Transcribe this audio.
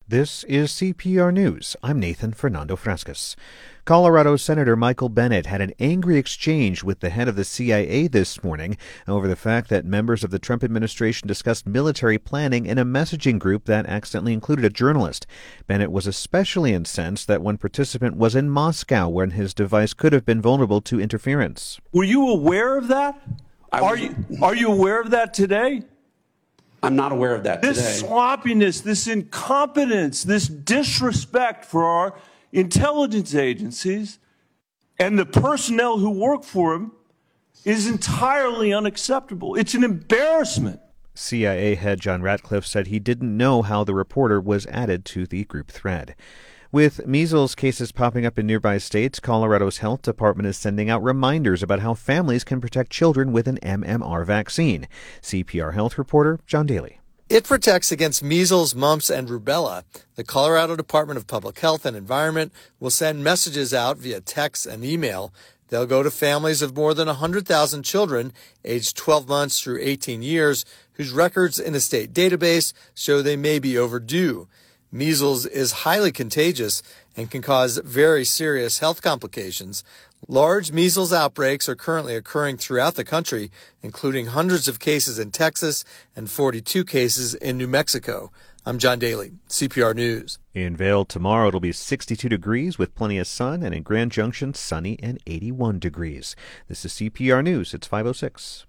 This is CPR News. I'm Nathan Fernando Frascas. Colorado Senator Michael Bennet had an angry exchange with the head of the CIA this morning over the fact that members of the Trump administration discussed military planning in a messaging group that accidentally included a journalist. Bennet was especially incensed that one participant was in Moscow when his device could have been vulnerable to interference. Were you aware of that? Are you aware of that today? I'm not aware of that today. This sloppiness, this incompetence, this disrespect for our intelligence agencies and the personnel who work for them is entirely unacceptable. It's an embarrassment. CIA head John Ratcliffe said he didn't know how the reporter was added to the group thread. With measles cases popping up in nearby states, Colorado's health department is sending out reminders about how families can protect children with an MMR vaccine. CPR Health reporter John Daly. It protects against measles, mumps, and rubella. The Colorado Department of Public Health and Environment will send messages out via text and email. They'll go to families of more than 100,000 children aged 12 months through 18 years whose records in a state database show they may be overdue. Measles is highly contagious and can cause very serious health complications. Large measles outbreaks are currently occurring throughout the country, including hundreds of cases in Texas and 42 cases in New Mexico. I'm John Daly, CPR News. In Vail tomorrow it'll be 62 degrees with plenty of sun, and in Grand Junction sunny and 81 degrees. This is CPR News. It's 5:06.